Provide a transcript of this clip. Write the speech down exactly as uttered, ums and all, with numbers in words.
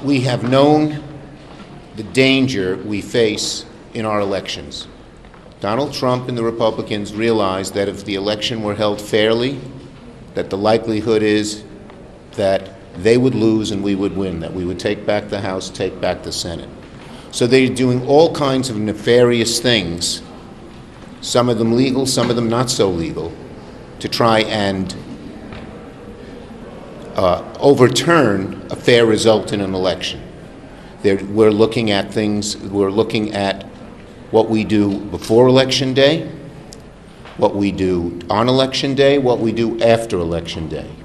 we have known the danger we face in our elections. Donald Trump and the Republicans realized that if the election were held fairly, that the likelihood is that they would lose and we would win, that we would take back the House, take back the Senate. So they're doing all kinds of nefarious things, some of them legal, some of them not so legal, to try and uh, overturn a fair result in an election. They're, we're looking at things, we're looking at what we do before Election Day, what we do on Election Day, what we do after Election Day.